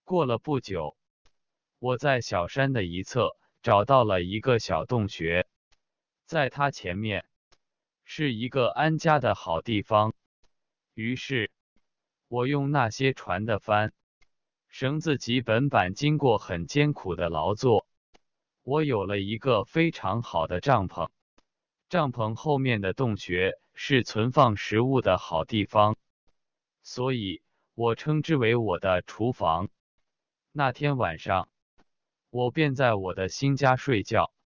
过了不久，我在小山的一侧找到了一个小洞穴，在它前面是一个安家的好地方。于是，我用那些船的帆、绳子及本板，经过很艰苦的劳作，我有了一个非常好的帐篷。帐篷后面的洞穴是存放食物的好地方，所以我称之为我的厨房。那天晚上，我便在我的新家睡觉。